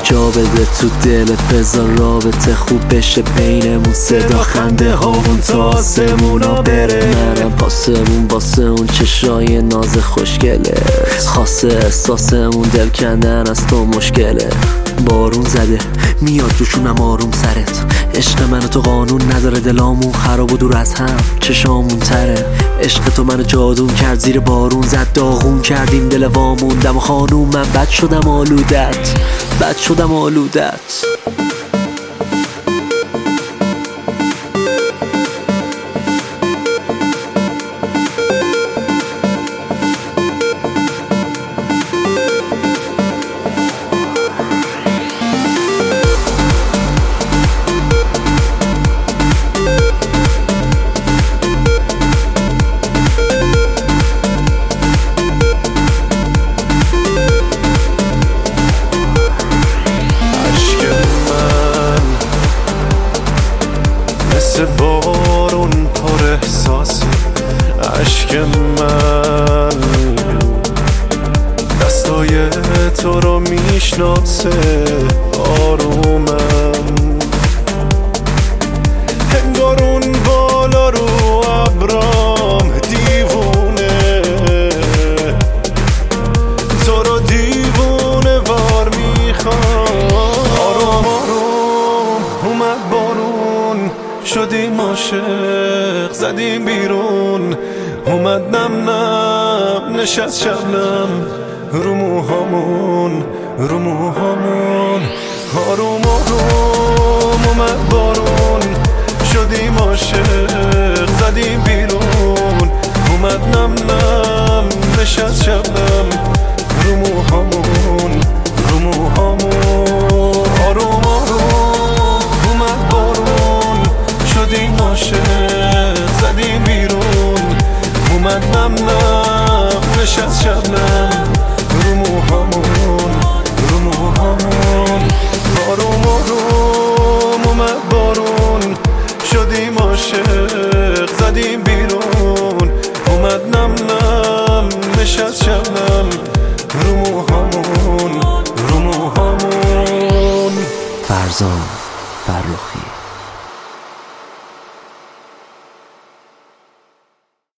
جا بده تو دلت، بذار رابطه خوب بشه بینمون، صدا خنده هامون تا آسمونا بره. منم پاسمون واسه اون چشای ناز خوشگله، خاصه احساسمون دل کندن از تو مشکله. بارون زده میاد روشونم آروم سرت، عشق من تو قانون نداره، دلامون خراب و دور از هم چشامون تره. عشق تو منو جادون کرد، زیر بارون زد داغون کردیم دل واموندم و خانوم من بد شدم آلودت، بد شدم آلودت. بارون پر احساس، عشق من دستای تو رو میشناسه. آرومم انگار اون بالا رو ابرام دیوونه، تو رو دیوونه وار میخوام. آروم آروم اومد بارون، شدیم عاشق زدیم بیرون، اومد نم نم نشست شبنم رو موهامون، رو موهامون. آروم آروم اومد بارون، شدیم عاشق زدیم بیرون، اومد نم نم نشست شبنم رو موهامون، رو موهامون. آروم آروم اومد بارون، شدیم عاشق زدیم بیرون، اومد نم نم نشست شبنم رو موهامون، رو موهامون. آروم آروم اومد بارون، شدیم عاشق زدیم بیرون، اومد نم نم نشست شبنم رو موهامون، رو موهامون. فرزان فرخی.